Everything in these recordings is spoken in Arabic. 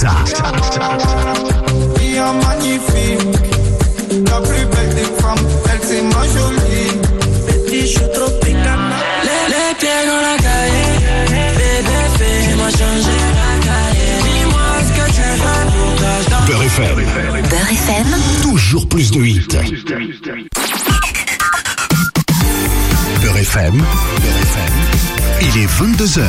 ça. Fille magnifique, la plus belle des femmes, elle c'est ma jolie. Petit chou tropical. Les pieds dans la calle, bébé, tu m'as changé la calle. Dis-moi ce que tu veux. Beurre FM. Beurre FM. Toujours plus de hits. Beurre FM. Il est 22h.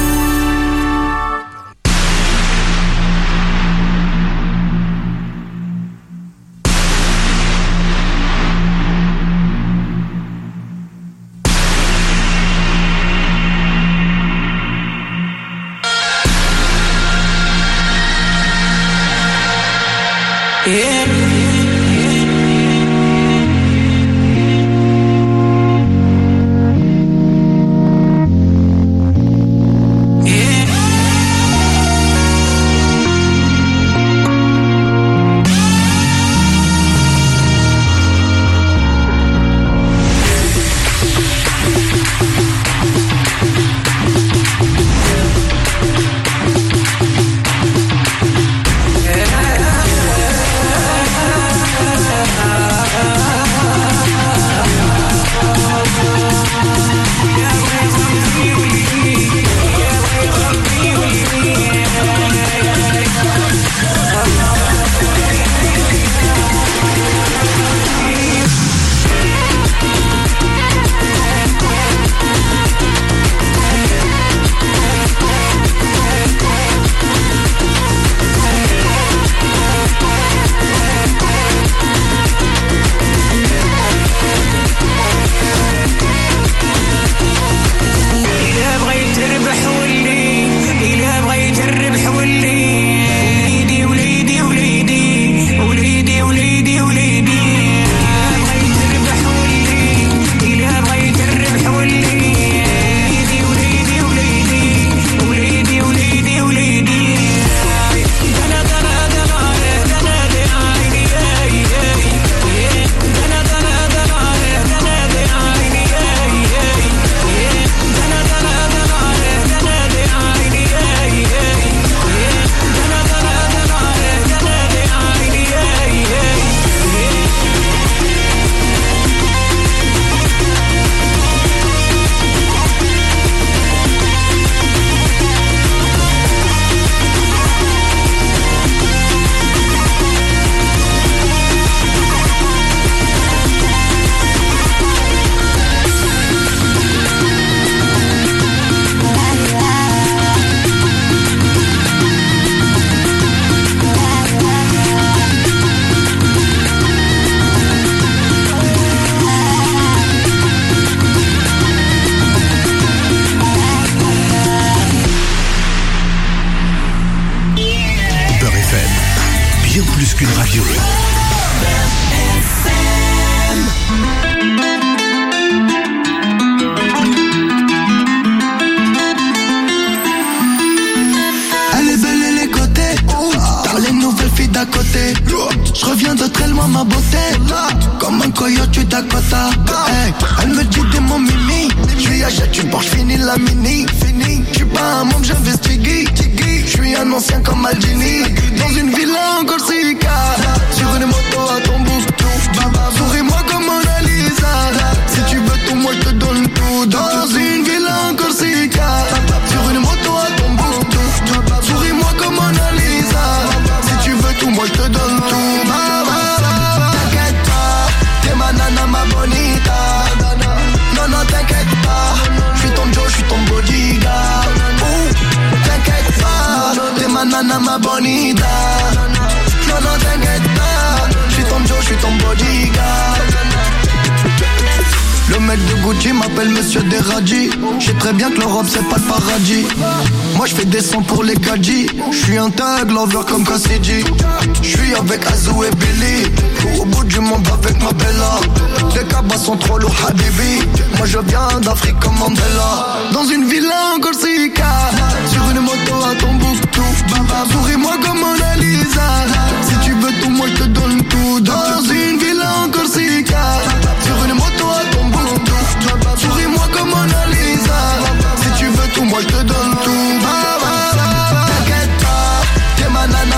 Comme Cassidy, je suis avec Azou et Billy. Au bout du monde avec ma Bella. Les cabas sont trop lourds, Habibi. Moi je viens d'Afrique comme Mandela. Dans une villa en Corsica, sur une moto à Tombouctou. Souris-moi comme Mona Lisa. Si tu veux tout, moi je te donne tout. Dans une villa en Corsica, sur une moto à Tombouctou. Souris-moi comme Mona Lisa. Si tu veux tout, moi je te donne tout. T'inquiète pas, t'es ma nana.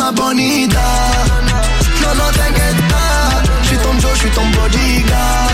ma bonita. Non, non, t'inquiète pas, j'suis ton Joe, j'suis ton bodyguard.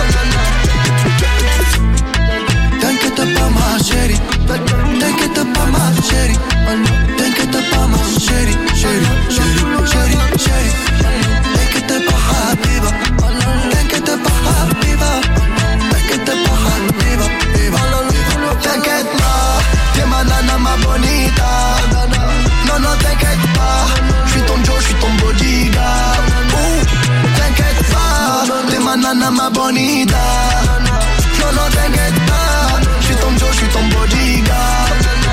T'inquiète pas ma chérie, t'inquiète pas ma chérie, t'inquiète pas ma chérie, chérie, chérie, chérie, chérie. T'inquiète pas habiba, t'inquiète pas habiba, t'inquiète pas habiba, t'inquiète pas, t'es ma nana ma bonita. Non non t'inquiète pas, j'suis ton Joe, j'suis ton bodyguard. T'inquiète pas, t'es ma nana ma bonita. Non non t'inquiète pas, j'suis ton Joe, j'suis ton bodyguard.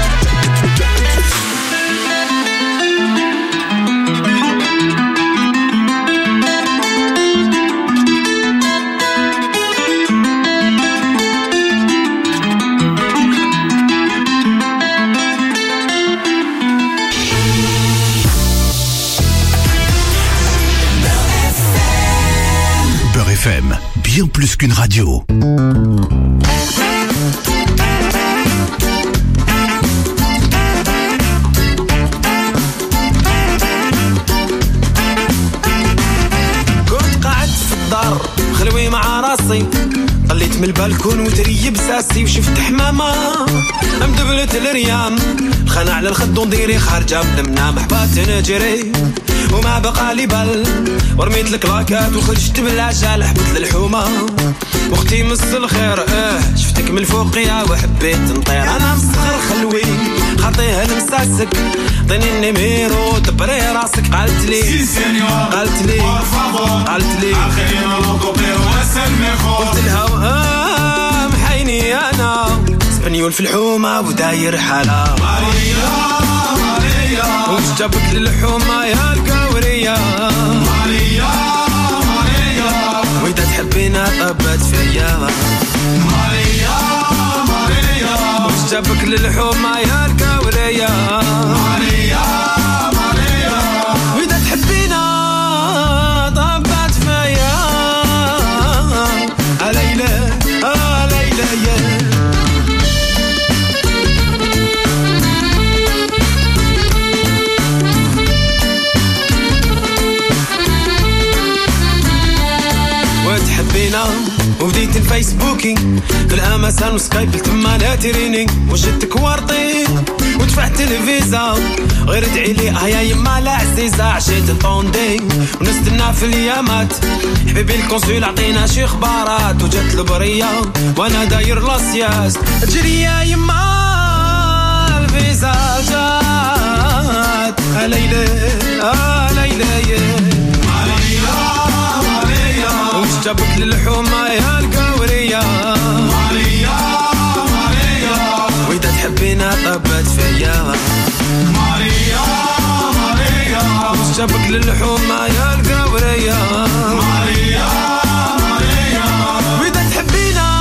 Beurre FM, bien plus qu'une radio. خلوي مع راسي طليت من البالكون وتريب ساسي وشفت حمامة مدبلت الريام الخنا على الخد ونديري خارجة بلمنا محبات نجري وما بقى لي بال ورميت الكلاكات وخرجت بالعجال حبت للحومة واختي مس الخير شفتك من الفوقية وحبيت نطير انا مسخر خلوي خاطيه المساسك عطيني النميرو دبري راسك قالت لي قلت لها محيني انا سبنيول في الحومة وداير حالة وش جابك للحومة يا القورية وإذا تحبينا طبت فيا وش جابك للحومة يا القورية وإذا تحبينا طبت فيا ليلى ليلى يا وتحبينا وبديت الفيسبوكي في الامازون وسكايب تما لا تريني وجدتك ورطي ودفعت الفيزا غير ادعي لي يا يما لا عزيزه عشيت الطوندي ونستنى في اليامات حبيبي الكونسول عطينا شي خبارات وجات البريه وانا داير لاسياس تجري يا يما الفيزا جات ليلى ليلى وش جابك للحومة يا القورية وإذا تحبينا طبت فيا وش جابك للحومة يا القورية وإذا تحبينا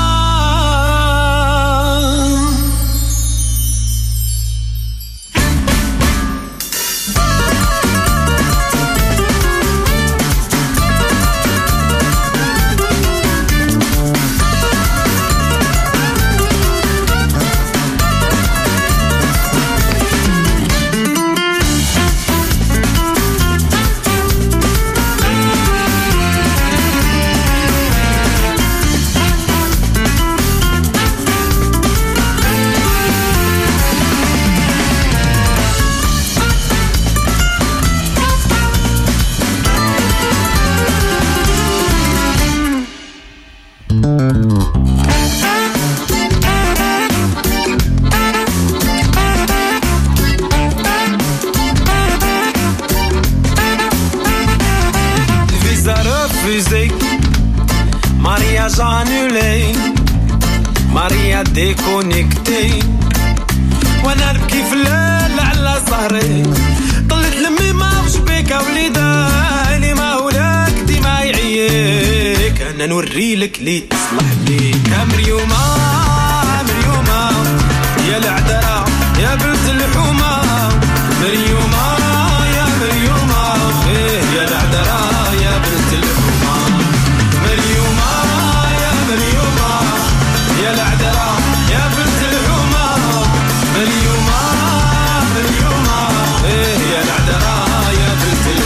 mariage annulé ماريا ديكونيكتي وانا نبكي في الليل على ظهري طلت لمي ما وش بيك وليداني ما هولاك ديما يعيك انا نوريلك لي تصلح ليك مريومة مريومة يا العذراء يا بنت الحومة مريومة يا مريومة يا العذراء يا بنت الحومة مريومة يا مريومة يا العذراء يا بنت الحومة مريومة مريومة يا العذراء يا بنت الحومة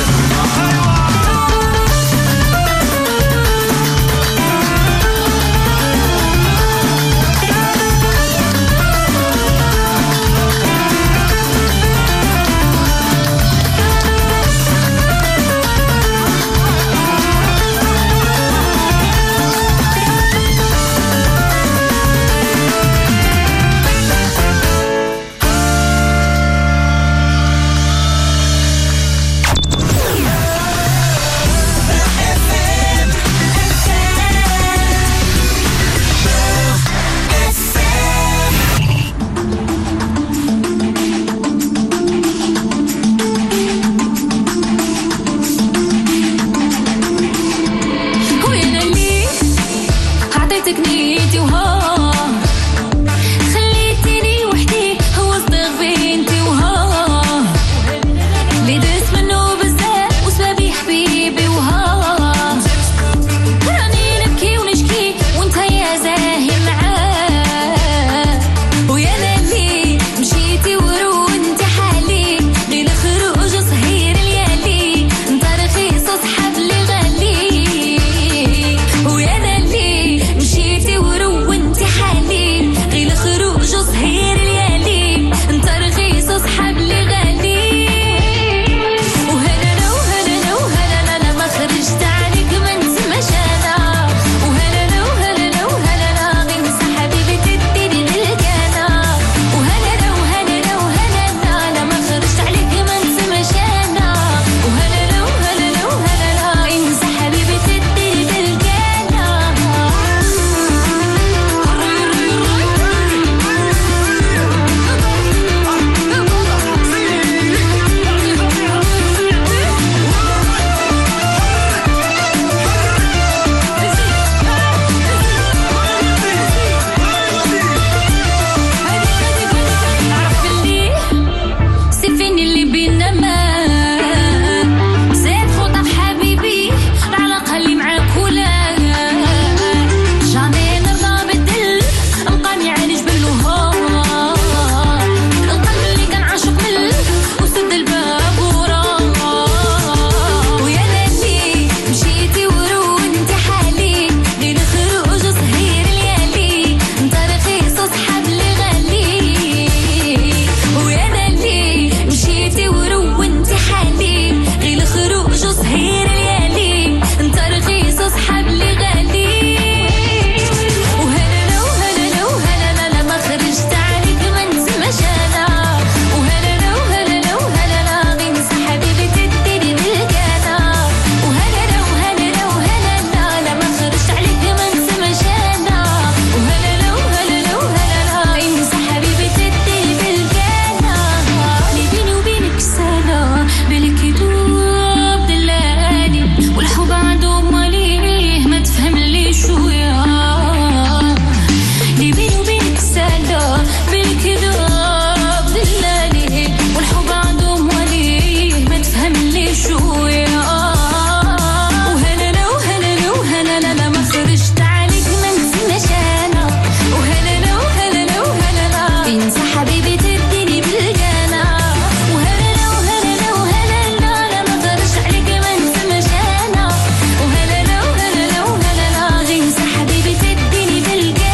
عرفتك نيتي وها خليتيني وحدي هو صدق بنتي وها اللي دست منه بزاف وسبابي حبيبي وها راني نبكي ونشكي وانت يا زاهي معاه ويا للي مشيتي ورو انت حالي غير خروج صهير ليالي انت رخيص صحاب اللي غالي ويا للي مشيتي ورو انت حالي غير خروج صهير ليالي انت رخيص صحاب اللي غالي وهلا وهلا وهلا انا ما خرجت عليك ما نسمعش انا وهلا وهلا وهلا غير حبيبي تديني بالكانا وهلا وهلا وهلا انا ما خرجت عليك ما نسمعش انا وهلا وهلا وهلا انسى حبيبي تديني بالكانا عرف اللي سيفيني اللي بينا ما زاد خطف حبيبي العلاقة اللي معاك ولا جامي نرضى بالدل نبقاني على جبل وها القلب اللي كان عاشق مل وسد الباب وراه ويا للي مشيتي ورو انت حالي غير خروج صهير ليالي انت رخيص صحاب اللي غالي ويا للي مشيتي ورو انت حالي غير خروج صهير ليالي انت رخيص صحاب اللي غالي وهلا وهلا وهلا انا ما خرجت عليك ما نسمعش انا وهلا وهلا وهلا غير حبيبي تديني بالكانا وهلا وهلا وهلا انا ما خرجت عليك ما نسمعش انا وهلا وهلا وهلا انسى حبيبي تديني بالكانا اللي بيني وبينك سنة بالك يدوب دلالي والحب عنده ماليه ما تفهم لي شوية اللي بيني وبينك سنة بالك يدوب دلالي والحب عنده ماليه ما تفهم لي شوية وهلا وهلا وهلا انا ما خرجت عليك ما نسمعش انا وهلا وهلا وهلا انسى حبيبي تديني بالجنة وهلا وهلا وهلا انا ما خرجت عليك ما نسمعش انا وهلا وهلا وهلا انسى حبيبي تديني بالجنة.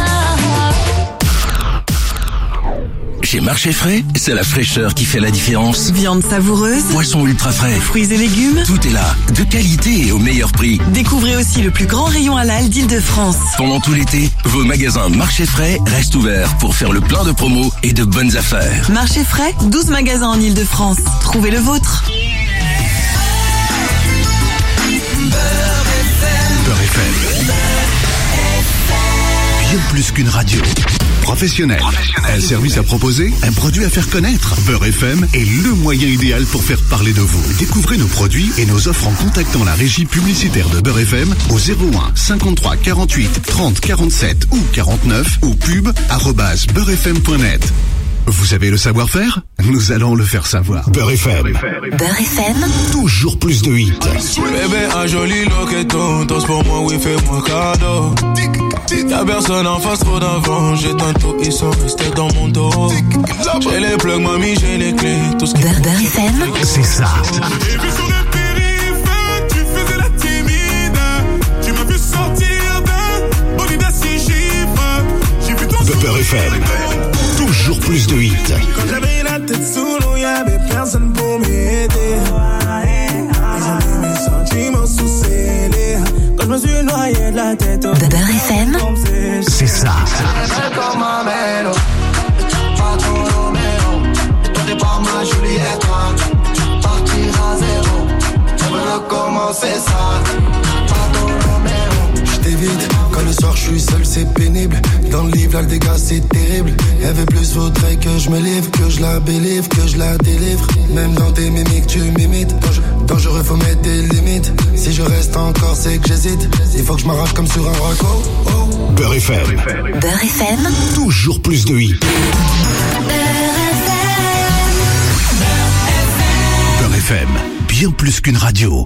Chez Marché Frais, c'est la fraîcheur qui fait la différence. Viande savoureuse, Poissons ultra frais, fruits et légumes. tout est là, de qualité et au meilleur prix. Découvrez aussi le plus grand rayon halal d'Île-de-France. Pendant tout l'été, vos magasins Marché Frais restent ouverts pour faire le plein de promos et de bonnes affaires. Marché frais, 12 magasins en Île-de-France. Trouvez le vôtre. Beurre FM. Bien plus qu'une radio. Professionnel. Un service à proposer, un produit à faire connaître. Beurre FM est le moyen idéal pour faire parler de vous. Découvrez nos produits et nos offres en contactant la régie publicitaire de Beurre FM au 01 53 48 30 47 ou 49 ou pub@beurrefm.net. Vous avez le savoir-faire? Nous allons le faire savoir. Beurre FM. Beurre FM. Toujours plus de hits. Bébé, un joli loqueton, danse pour moi, oui, fais-moi cadeau. Y'a personne en face, trop d'avant, j'ai tantôt, ils sont restés dans mon dos. J'ai les plugs, mamie, j'ai les clés, tout ce qui... Beurre FM. C'est ça. J'ai vu sur le périph', tu faisais la timide. Tu m'as vu sortir d'un bolide à 6 chiffres. J'ai vu ton Beurre FM. Toujours plus de hits. Quand j'avais la tête sous l'eau, y'avait personne pour m'aider. Ils ont mis mes sentiments sous scellés. Quand je me suis noyé de la tête au Beurre FM. C'est ça. Comme un vélo, pas ton Roméo. Toi t'es pas ma Juliette, partir à zéro. J'aimerais recommencer ça. Pas ton Roméo. J'évite quand le soir je suis seul, c'est pénible. Dans le lit là le dégât c'est terrible. Elle veut plus, faudrait que je me livre, que je la bélivre, que je la délivre. Même dans tes mimiques tu m'imites. Dangereux faut mettre des limites. Si je reste encore c'est que j'hésite. Il faut que je m'arrache comme sur un raco. Beurre FM. Beurre FM. Toujours plus de hits. Beurre FM. Bien plus qu'une radio.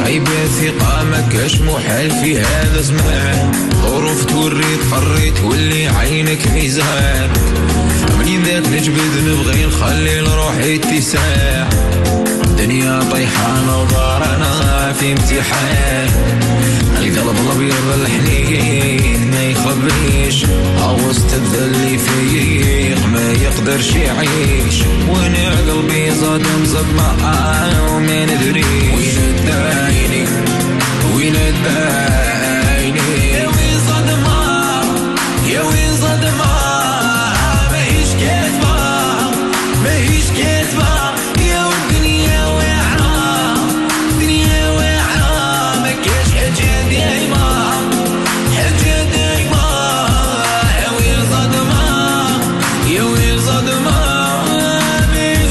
صعيب الثقة ما كاش محال في هذا زمان. ظروف توري تقري تولي عينك ميزان. منين ذاك نجبد نبغي نخلي لروحي اتساع. الدنيا طيحانة وضارنا في امتحان. القلب الابيض الحنين ما يخبيش. عوزت الذل فيق ما يقدرش يعيش. وانا قلبي زاد مزمع وما ندري وين الدايني وين الدايني. يا وين صدمة يا وين صدمة ماهيش كاتبة ماهيش كاتبة. يا والدنيا واعرة دنيا واعرة ما كاش حاجة دايمة حاجة دايمة. يا وين صدمة يا وين صدمة ماهيش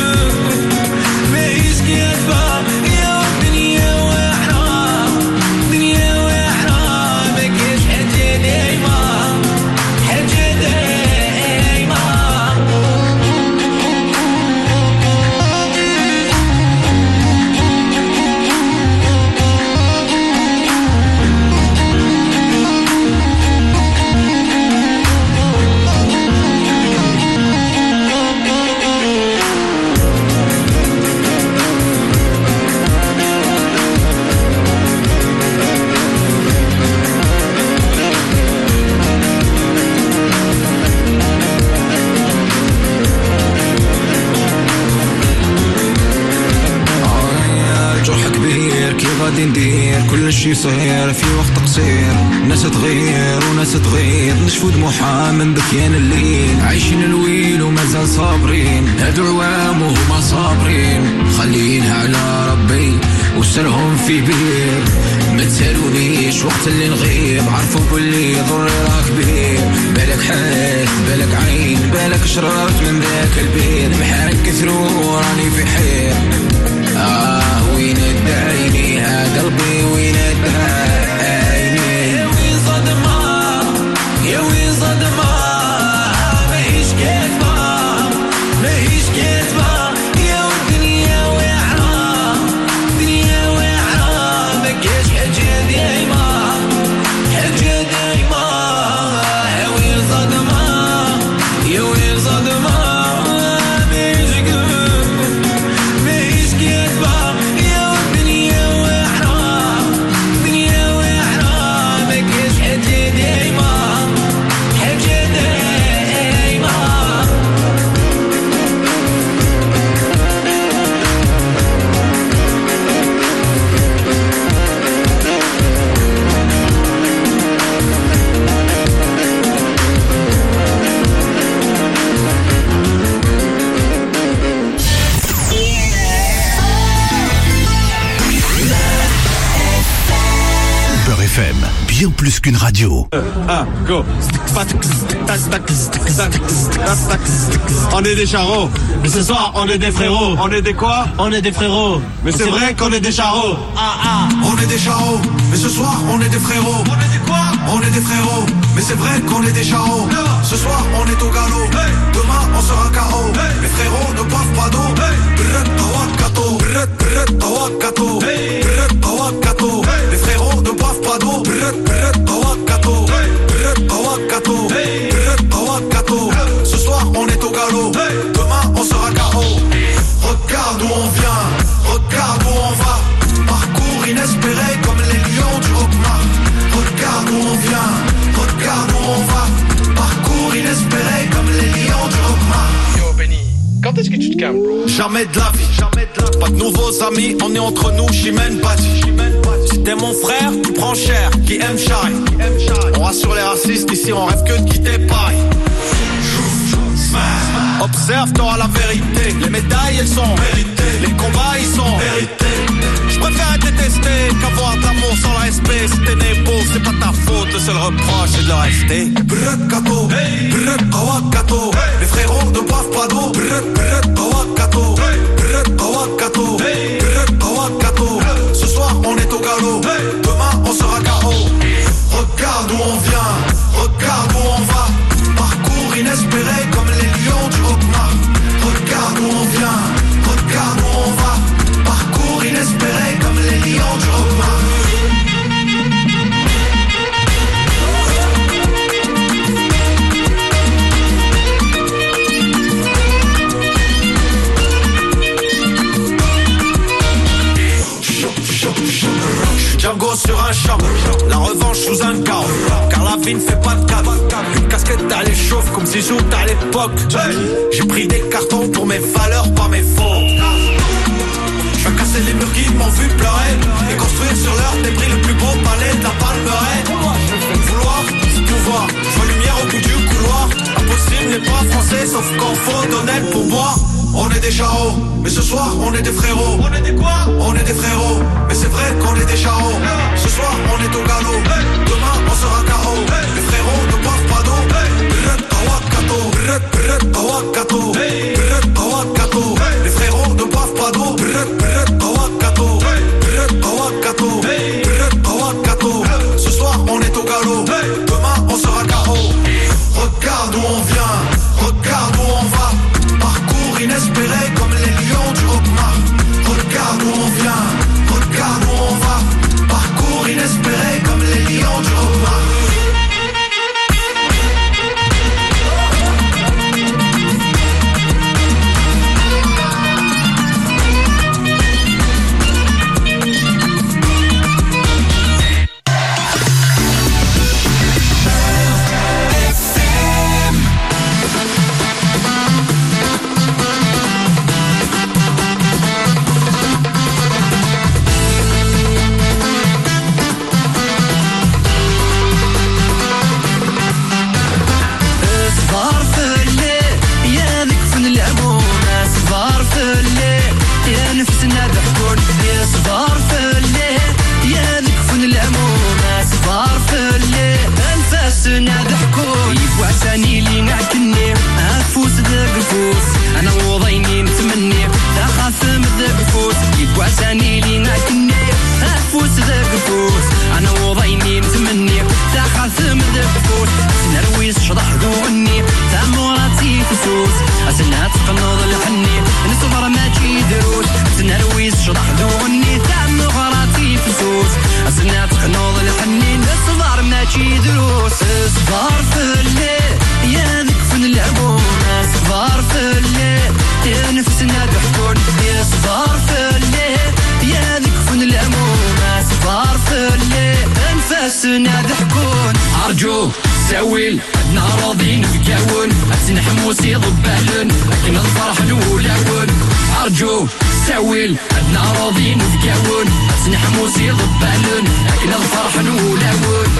كاتبة. يا والدنيا واعرة دنيا واعرة ما كاش حاجة دايمة حاجة دايمة. جرح كبير كي غادي ندير كل شي صغير في وقت قصير. ناس تغير وناس تغير نشفو دموعها من بكيان الليل. عايشين الويل ومازال صابرين هادو عوام وهما صابرين. خلينها على ربي وسرهم في بير. ما تسالونيش وقت اللي نغيب عرفوا باللي ضري راه كبير. بالك حال بالك عين بالك شررت من ذاك البير. محال كثروا راني في حير. وين الدايني ها قلبي وين الدايني. يا وين صدمة يا وين صدمة ماهيش كاتبة ماهيش كاتبة. يا والدنيا واعرة دنيا واعرة ما كاش حاجة دايمة حاجة دايمة. يا وين صدمة يا وين صدمة ماهيش كاتبة. يا والدنيا واعرة دنيا واعرة ما كاش حاجة دايمة حاجة دايمة. Beurre FM, bien plus qu'une radio. Go. On est des charros. Mais ce soir, on est des frérots. On est des quoi? On est des frérots. Mais c'est vrai qu'on est des charros. On est des charros, mais ce soir on est des frérots. On est des quoi? On est des frérots, mais c'est vrai qu'on est des charros. Ce soir on est au galop, demain on sera KO. Les frérots ne boivent pas d'eau. Les frérots ne boivent pas d'eau. Ce soir on est au galop, demain on sera KO. Regarde où on vient, regarde où on va. Parcours inespéré comme les lions du Rockmart. Regarde où on vient, regarde où on va. Parcours inespéré comme les lions du Rockmart. Yo Benny, quand est-ce que tu te calmes, bro? Jamais de la vie, pas de nouveaux amis, on est entre nous, Chimène Badi. Si t'es mon frère, tu prends cher, qui aime Shai. On rassure les racistes, ici on rêve que de quitter Paris. Observe, t'auras la vérité. Les médailles, elles sont méritées. Les combats, ils sont mérités. J'préfère être détesté qu'avoir de l'amour sans le respect. Si t'es né beau, c'est pas ta faute. Le seul reproche, c'est de le rester. Les frérots ne boivent pas d'eau. Ce soir, on est au galop. Demain, on sera KO. Regarde où on vient, regarde où on va. Parcours inespéré comme les lions du Rockmart. Regarde où on vient, regarde où on va. Parcours inespéré comme les lions du chambre. La revanche sous un carreau, car la vie ne fait pas de cadre. Une casquette t'as les chauffe comme Zizou à l'époque. J'ai pris des cartons pour mes valeurs, pas mes faux. Je vais casser les murs qui m'ont vu pleurer et construire sur leur débris le plus beau palais de la Palmeraie. Vouloir, c'est pouvoir. Je vois lumière au bout du couloir. Impossible n'est pas français sauf quand faut donner le pourboire. On est des charros, mais ce soir on est des frérots. On est des quoi? On est des frérots, mais c'est vrai qu'on est des charros. Ce soir on est au galop, demain on sera KO. Les frérots ne boivent pas d'eau. Les frérots ne boivent pas d'eau. Ce soir on est au galop, demain on sera KO. Regarde où on vient, regarde où on va. Parcours inespéré comme les lions du Rockmar. Regarde où on vient, regarde où on va. Parcours inespéré comme les lions du Rockmar. أرجو ساويل عدنا راضين بكاون أسن حموسي ضبالن لكن الفرح الأولون أرجو ساويل عدنا راضين بكاون أسن حموسي ضبالن لكن الفرح الأولون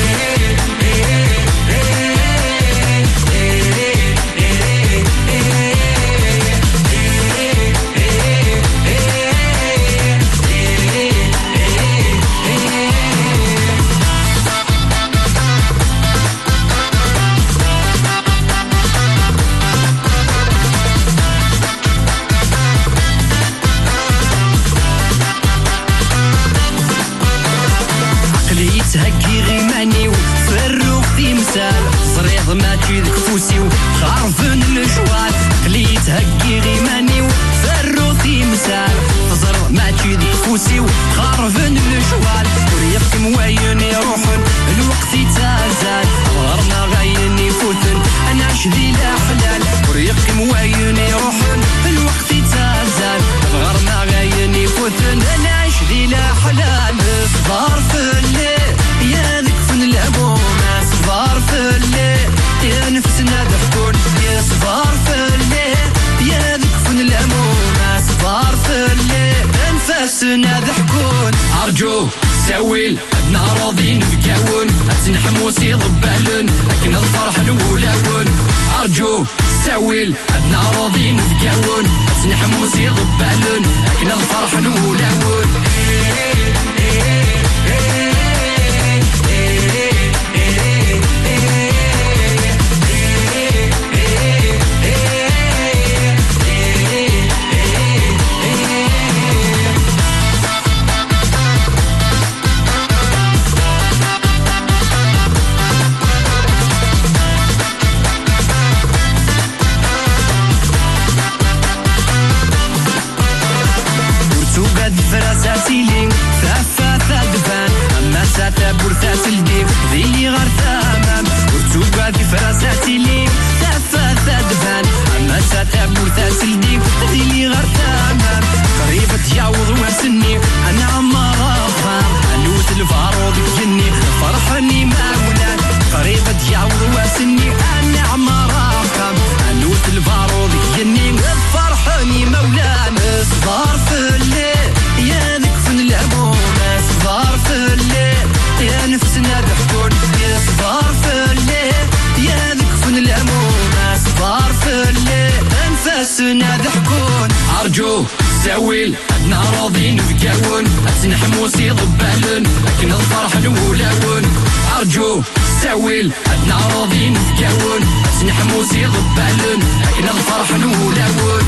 تهكي غيماني وفروق في مسال صريض ما تشيدك فوسي وخارفن المشوال قلي تهكي غيماني وفروق في مسال صريض ما تشيدك فوسي وخارفن المشوال وريقك مواين يروحن الوقت يتازال غرنا غاين يفوتن انا عش ذي لا حلال وريقك مواين يروحن الوقت يتازال غرنا غاين يفوتن انا عش ذي لا حلال صبار في الليل يا ذك فن الأبونا صبار في الليل يا نفسنا ضحكون يا صبار في الليل يا ذك فن الأبونا صبار في الليل أنفاسنا ضحكون أرجو ساويل عدنا راضين بكاون أسن حموسي ضبالن لكن الفرح الأولون أرجو ساويل عدنا راضين بكاون أسن حموسي ضبالن لكن الفرح الأولون بورثات الديك ذيلي غير ثامام ورتوقع في فراساتي لي ثافات دفان أما ساتا بورثات الديك ذيلي غير ثامام قريبة تجاوض واسني أنا عمار أخام ألوت الفاروض عدنا راضين نفقاون أتنحموسي ضبالن لكن الفرح نولاون أرجو ساويل عدنا راضين نفقاون أتنحموسي ضبالن لكن الفرح نولاون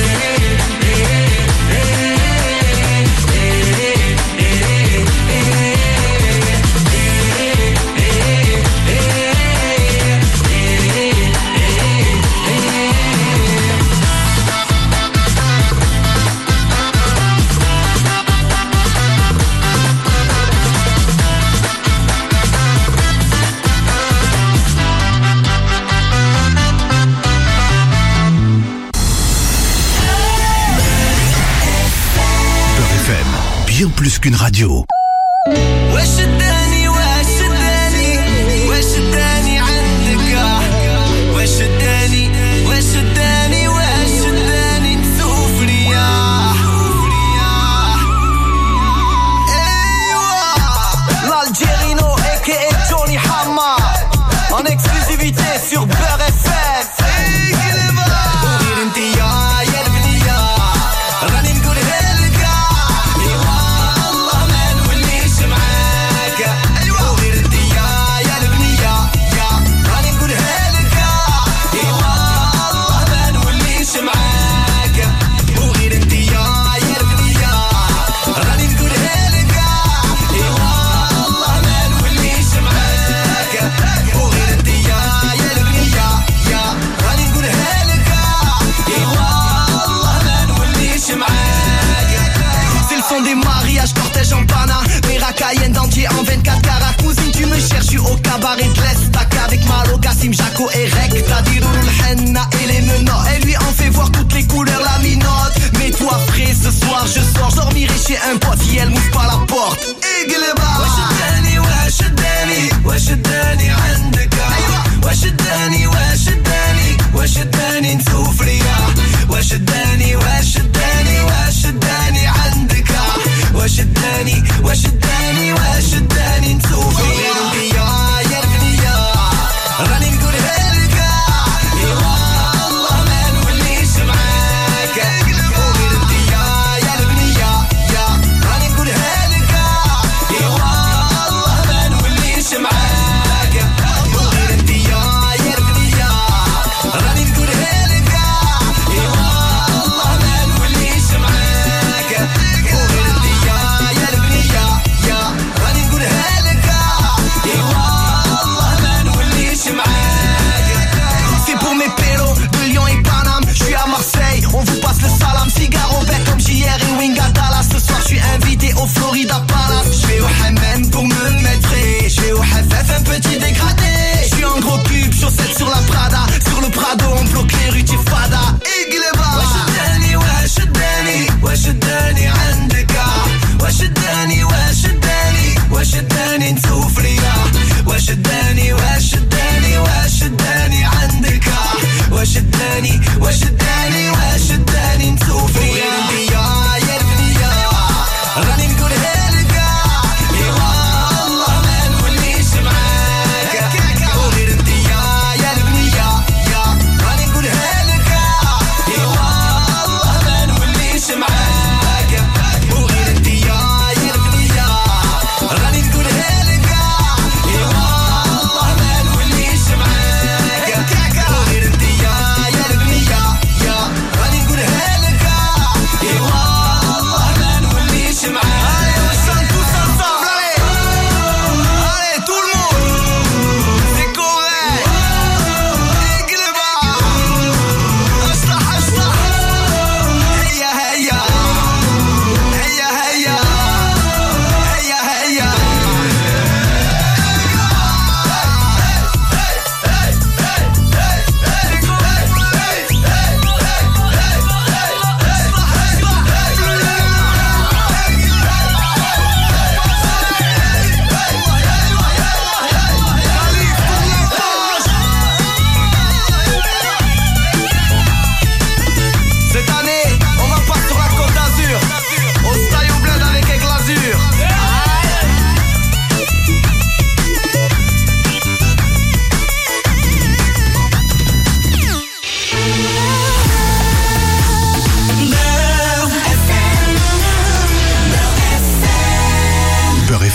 Bien plus qu'une radio. L'Algérino aka Johnny Hamma en exclusivité sur Beurre FM. Cayenne d'entier en 24 carats. Cousine tu me cherches, je suis au cabaret de l'Estac avec Malo, Gassim, Jaco et Rek. T'as dit le henna et les menottes. Elle lui en fait voir toutes les couleurs, la minote. Mets-toi frais ce soir, je sors, je dormirai chez un pote si elle m'ouvre pas la porte. وشداني وشداني وشداني عندك وشداني وشداني وشداني نسوف رياح وشداني وشداني وشداني عندك وشداني وشداني وشداني نسوف رياح يا البنية راني نقولها لك يا والله ما نوليش معاك وغير انت يا البنية يا راني نقولها لك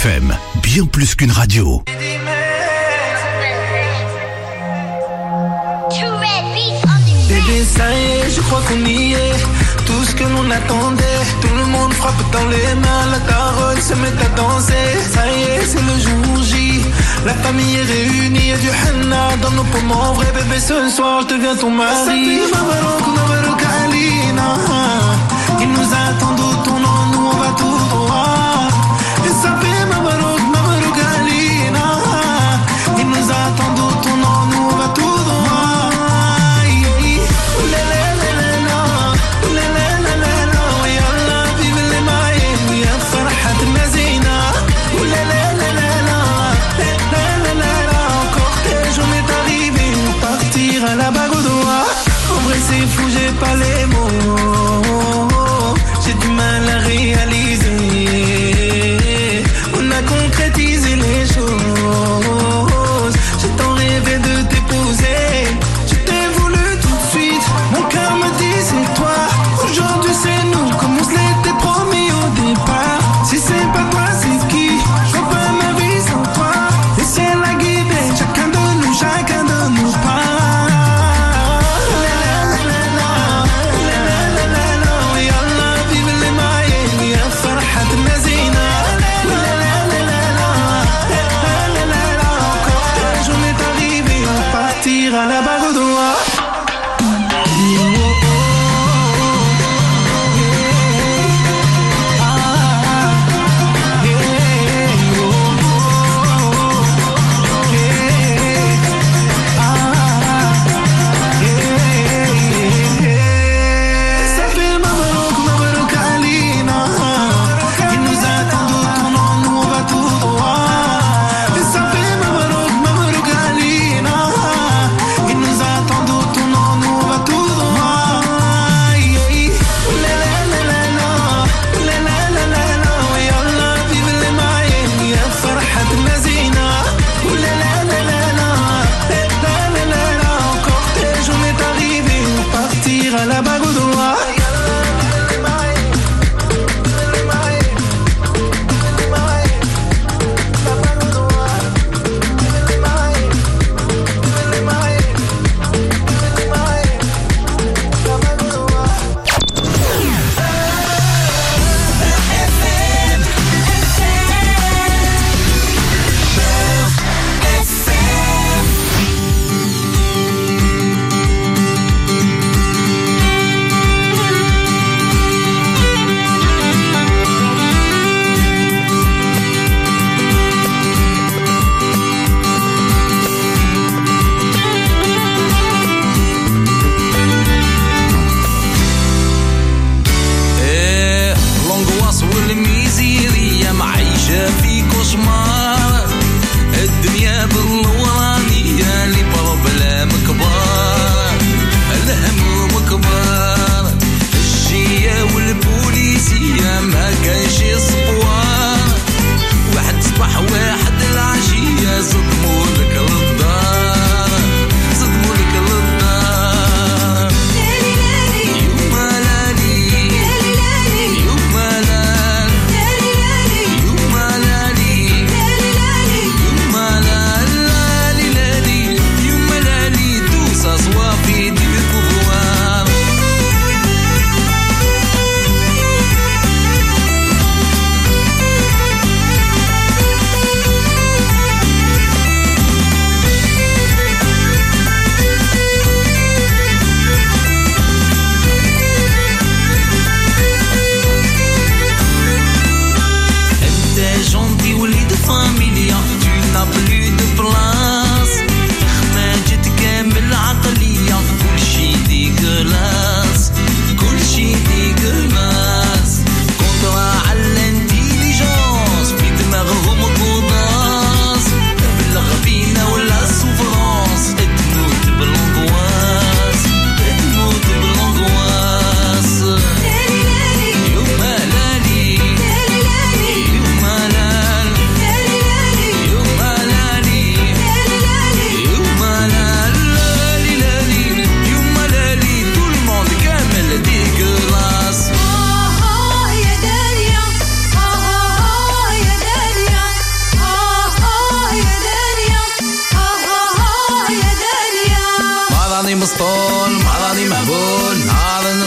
FM, bien plus qu'une radio. Bébé, ça y est, je crois qu'on y est. Tout ce que l'on attendait, tout le monde frappe dans les mains, la parole se met à danser. Ça y est, c'est le jour J, la famille est réunie, y'a du henna dans nos poumons. Vrai bébé, ce soir je deviens ton mari. Ils nous attendent au tournant, nous on va tout droit. Et ça fait Mabarouk, Mabarouk Alina. Ils nous attendent au tournant, nous on va tout droit. À la bague au doigt. En vrai c'est fou, j'ai pas les mots. J'ai du mal à réaliser. On a concrétisé les choses. J'ai tant rêvé de t'épouser. Je t'ai voulu tout de suite. Mon cœur me dit c'est toi. Aujourd'hui c'est nous, comme on se l'était promis au départ. Si c'est pas toi c'est qui? Je vois pas ma vie sans toi. Et c'est la guidée, chacun de nous pas. À la bague au doigt. À la bague au doigt.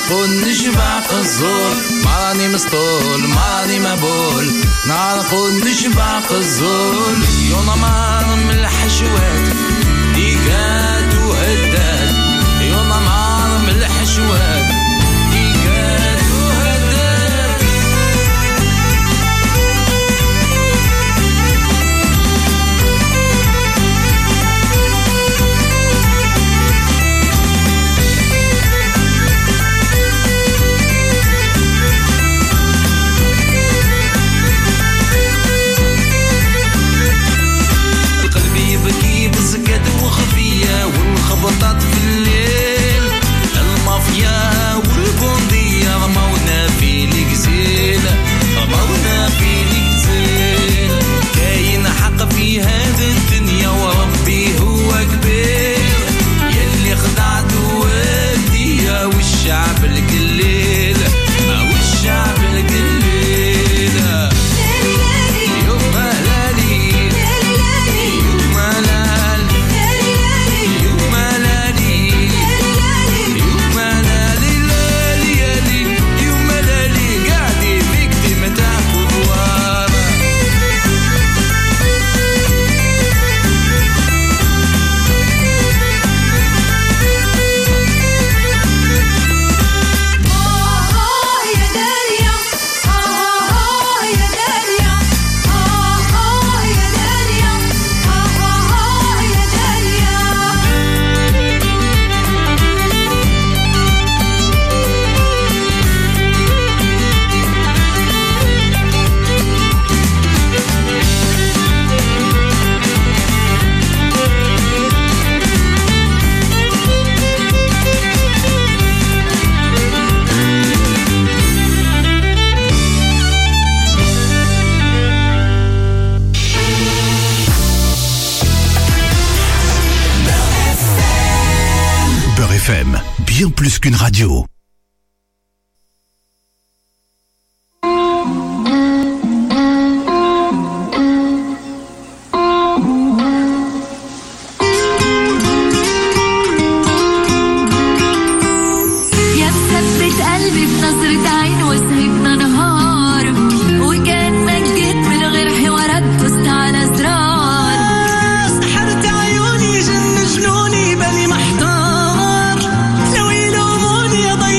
نعرفو نشبع قزول ماني مسطول ماني مبول نعرفو نشبع قزول يونا ما من الحشوات ديكات وهدات يونا ما من الحشوات ديكات وهدات بكي بسكت وخفية والخبطات في الليل المافيا والبوندية رمونا في الجزيل رمونا في الجزيل كاين حق في هذه الدنيا وربي هو كبير يلي خدعت ودية والشعب القليل والشعب القليل Bien plus qu'une radio. يا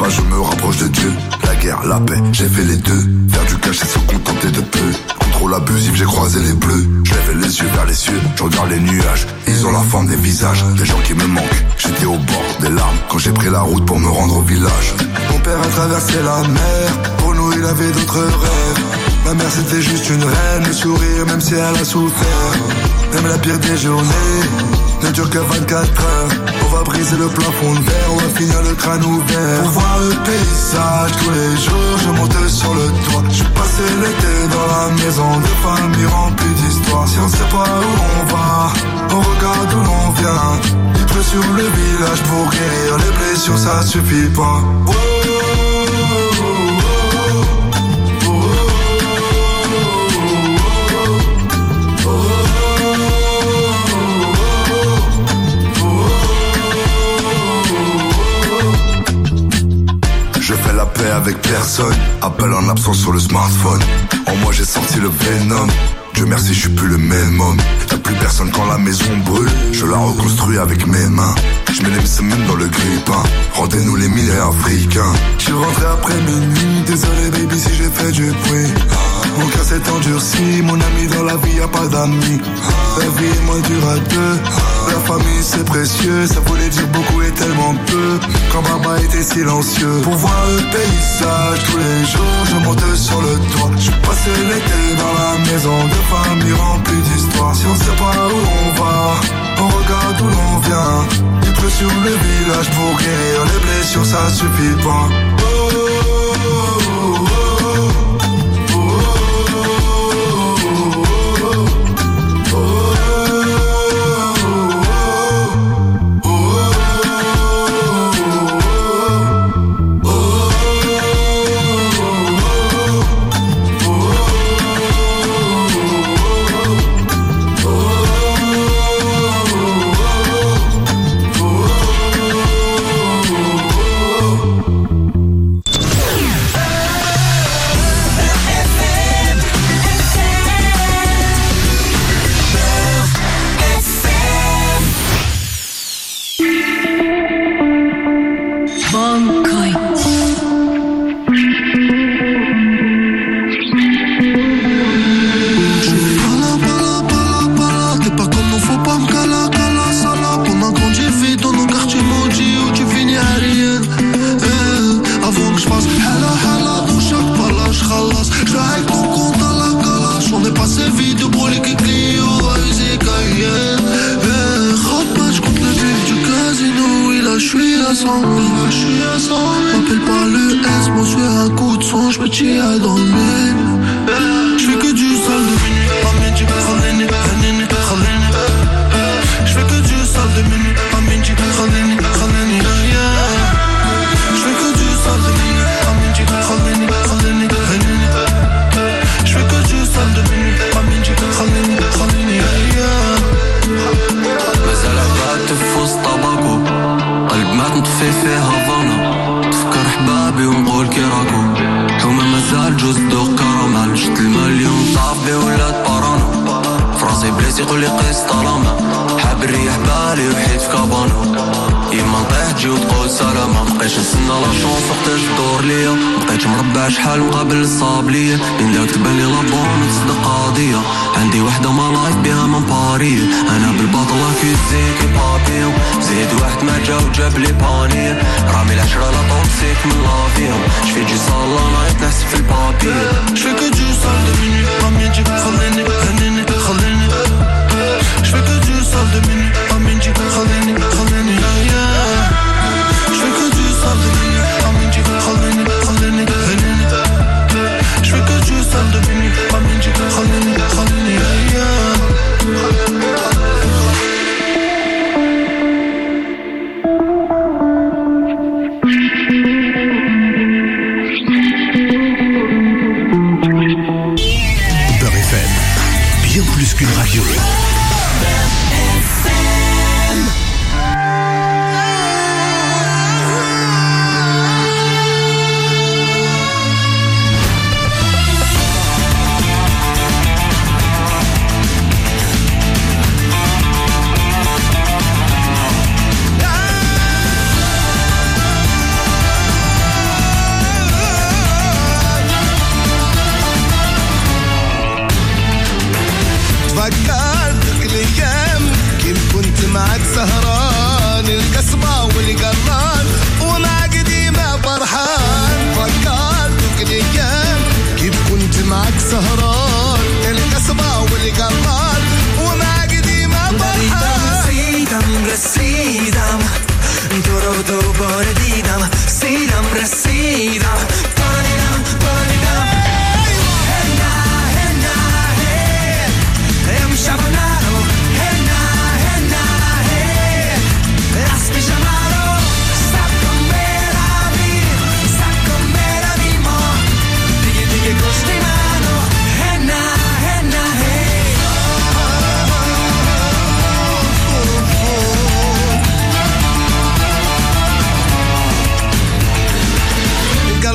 je me rapproche de Dieu. La guerre, la paix, j'ai fait les deux. Faire du cash et se contenter de peu. Contrôle abusif, j'ai croisé les bleus. Je lève les yeux vers les cieux, je regarde les nuages. Ils ont la forme des visages, des gens qui me manquent. J'étais au bord des larmes quand j'ai pris la route pour me rendre au village. Mon père a traversé la mer, pour nous il avait d'autres rêves. Ma mère c'était juste une reine, le sourire même si elle a souffert. Même la pire des journées ne dure que 24 heures. On va briser le plafond de verre, on va finir le crâne ouvert. Pour voir le paysage tous les jours, je monte sur le toit. Je passé l'été dans la maison de famille remplie d'histoires. Si on sait pas où on va, on regarde où l'on vient. Il pleut sur le village pour guérir les blessures, ça suffit pas. Oh, avec personne, appel en absence sur le smartphone. En moi j'ai sorti le venom. Dieu merci je suis plus le même homme. Y'a plus personne quand la maison brûle. Je la reconstruis avec mes mains. Je mets les semaines dans le grippin. Rendez-nous les milliers africains. Je suis rentré après minuit. Désolé baby si j'ai fait du bruit. Mon cœur s'est endurci. Mon ami dans la vie y'a pas d'amis. La vie est moins dure à deux. La famille c'est précieux. Ça voulait dire beaucoup et tellement peu. Quand Baba était silencieux. Pour voir le paysage tous les jours, je monte sur le toit. Je passé l'été dans la maison de famille remplie d'histoires. Si on sait pas où on va, on regarde où l'on vient. Il pleut sur le village pour guérir les blessures, ça suffit pas. Oh, oh, oh, m'appelle pas le S, moi je fais un coup de son, je me tire dans le mille. Je fais que du sale de minuit, Amen, tu khalini, khalini, khalini. Je fais que du sale de minuit, Amen, tu khalini, khalini, je fais que du sale de minuit, Amen, tu khalini, khalini, khalini. Je fais que du sale de minuit, Amen, tu khalini, khalini, مازال عباد تفوز طباكو قلب ما تنطفي فيها ظنا تفكر حبابي ونقول كي راكو هما مازال جوز دوق كرامال شت المليون طافي ولاد بارانو فراسي بليس يقولي قيس طالما حاب الريح بالي وحيد في كابانو يما نطيح تجي وتقول سلامة مبقيتش نسنى لا شونس وقتاش تدور ليا مبقيتش مربع شحال مقابل الصاب ليا من داك تبانلي لابون تصدق قضية عندي وحدة ما لايف بيها من باريس انا بالباطلة كيزيكي بابيو زيد واحد ما جا وجاب لي بانية رامي العشرة لا طوكسيك من لافيا شفي جي صالة نايت نحسب في البابير j'fais que du sale de minuit, Amen, tu khalini, khalini, khalini. J'fais que du sale de minuit, Amen, tu khalini, khalini, j'fais que du sale de minuit, Amen, tu khalini, khalini, khalini. J'fais que du sale de minuit, Amen, tu khalini, khalini, Beurre FM, bien plus qu'une radio.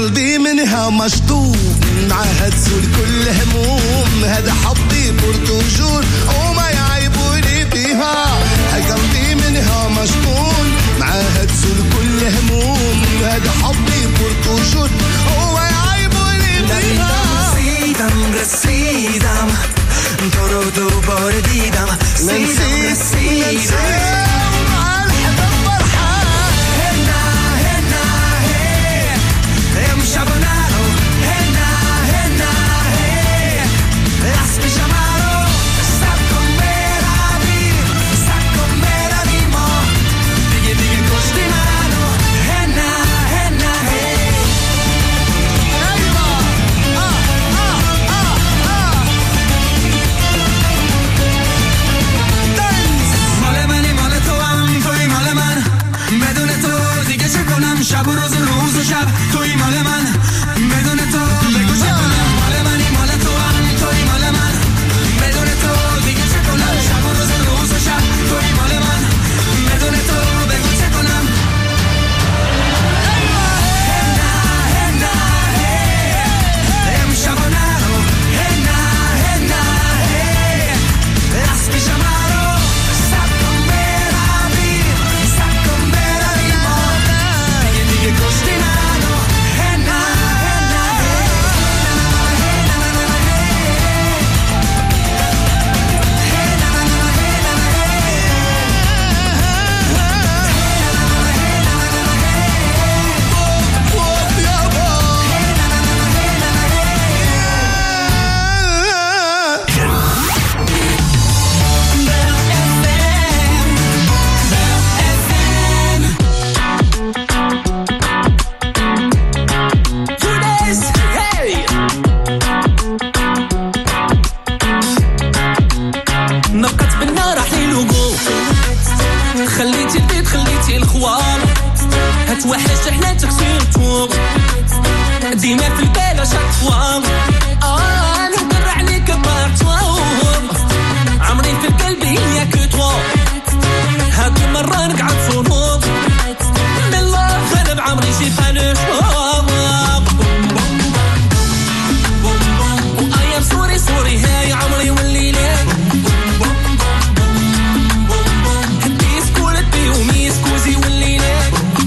قلبي منها مشطوب معاها تزول كل هموم هذا حبي بورتوجور وما يعيبوني فيها قلبي منها مشطول معاها تزول كل هموم هذا حبي بورتوجور وما يعيبوني فيها رسیدم تو رو دوباره دیدم رسیدم شب و روز و شب توی مال من بدون تو بگو چه کنم مال منی مال تو هم توی مال من بدون تو دیگه چه کنم شب و روز و شب توی مال من بدون تو بگو چه کنم امشب و نرو دست پیشم رو سب کن برویم سب کن برویم دیگه کشتی منو خليتي البيت خليتي الخوار هتوحش حناتك سيرتو ديما في البال شاك فوار نهدر عليك بارتوار عمري في القلب هي كتوا هاد المرة نقعد صنوب بالله غلب عمري شي فانش وأيام سوري هاي عمري والليلة وميسكوزي والليلة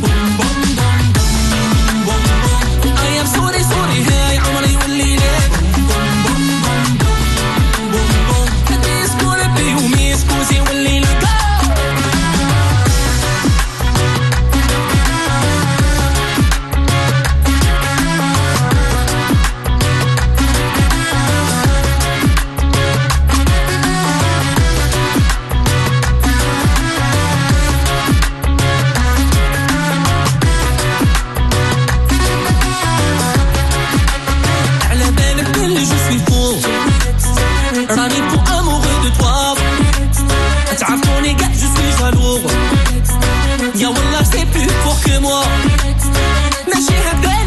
أيام سوري هاي عمري والليلة ميسكولبي وميسكوزي والليلة راني pour amoureux de toi تعرفوني قاع je suis jaloux يا والله c'est plus fort que moi ماشي هكذا